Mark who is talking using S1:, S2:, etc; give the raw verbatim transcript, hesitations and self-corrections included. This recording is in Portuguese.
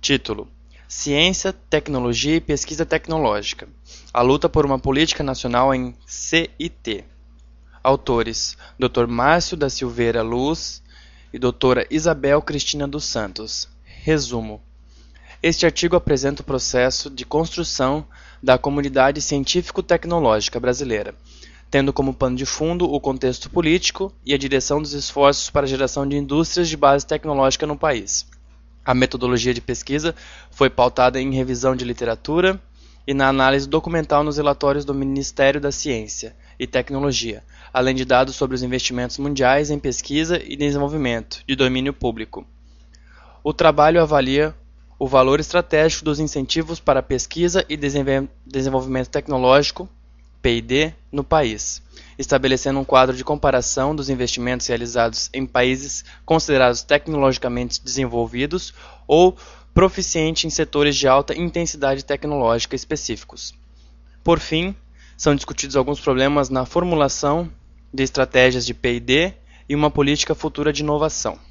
S1: Título: Ciência, Tecnologia e Pesquisa Tecnológica. A luta por uma política nacional em C I T. Autores: doutor Márcio da Silveira Luz e doutora Isabel Cristina dos Santos. Resumo: este artigo apresenta o processo de construção da comunidade científico-tecnológica brasileira, tendo como pano de fundo o contexto político e a direção dos esforços para a geração de indústrias de base tecnológica no país. A metodologia de pesquisa foi pautada em revisão de literatura e na análise documental nos relatórios do Ministério da Ciência e Tecnologia, além de dados sobre os investimentos mundiais em pesquisa e desenvolvimento de domínio público. O trabalho avalia o valor estratégico dos incentivos para pesquisa e desenvolvimento tecnológico, P I D, no país, estabelecendo um quadro de comparação dos investimentos realizados em países considerados tecnologicamente desenvolvidos ou proficientes em setores de alta intensidade tecnológica específicos. Por fim, são discutidos alguns problemas na formulação de estratégias de P I D e uma política futura de inovação.